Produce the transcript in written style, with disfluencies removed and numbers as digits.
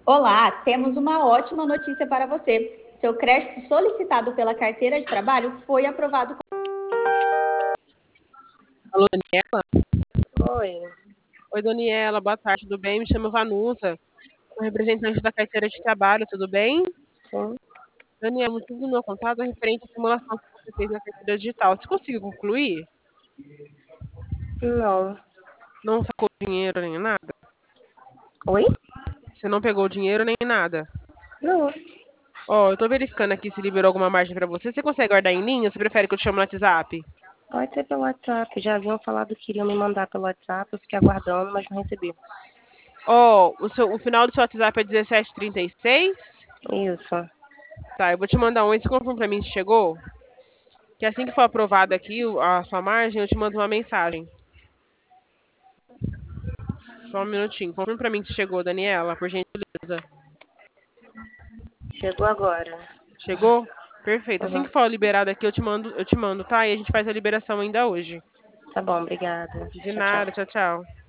Olá, temos uma ótima notícia para você. Seu crédito solicitado pela carteira de trabalho foi aprovado. Alô, Daniela? Oi, Oi, Daniela, boa tarde, tudo bem? Me chamo Vanusa, sou representante da carteira de trabalho, tudo bem? sim. Daniela, o motivo do meu contato é referente à simulação que você fez na carteira digital. Você conseguiu concluir? Não. Não sacou dinheiro nem nada? Oi? Você não pegou dinheiro nem nada? Não. Ó, eu tô verificando aqui se liberou alguma margem pra você. Você consegue guardar em linha ou você prefere que eu te chame no WhatsApp? Pode ser pelo WhatsApp. Já haviam falado que iriam me mandar pelo WhatsApp. Eu fiquei aguardando, mas não recebi. Ó, o final do seu WhatsApp é 1736? Isso. Tá, eu vou te mandar um aí, você confirma pra mim se chegou? Que assim que for aprovada aqui a sua margem, eu te mando uma mensagem. Só um minutinho. Confirma pra mim se chegou, Daniela, por gentileza. Chegou agora. Chegou? Perfeito. Assim Uhum. que for liberado aqui, eu te mando, tá? E a gente faz a liberação ainda hoje. Tá bom, obrigada. De Tchau, tchau. nada, tchau, tchau.